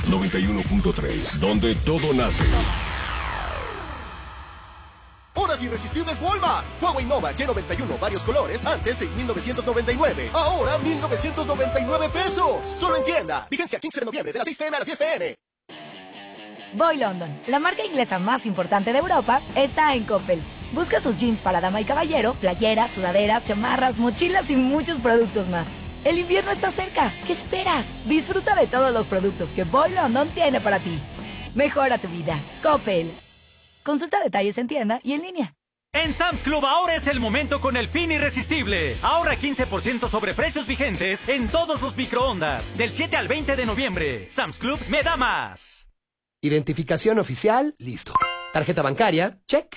91.3, donde todo nace. Horas irresistibles Walmart. Huawei Nova Y91, varios colores, antes 6.999. Ahora 1.999 pesos. Solo en tienda. Vigencia 15 de noviembre de las 6 p.m. a las 10 p.m. Boy London, la marca inglesa más importante de Europa, está en Coppel. Busca sus jeans para dama y caballero, playeras, sudaderas, chamarras, mochilas y muchos productos más. El invierno está cerca. ¿Qué esperas? Disfruta de todos los productos que Boy London tiene para ti. Mejora tu vida. Coppel. Consulta detalles en tienda y en línea. En Sam's Club ahora es el momento con el fin irresistible. Ahorra 15% sobre precios vigentes en todos los microondas. Del 7 al 20 de noviembre. Sam's Club me da más. Identificación oficial, listo. Tarjeta bancaria, check.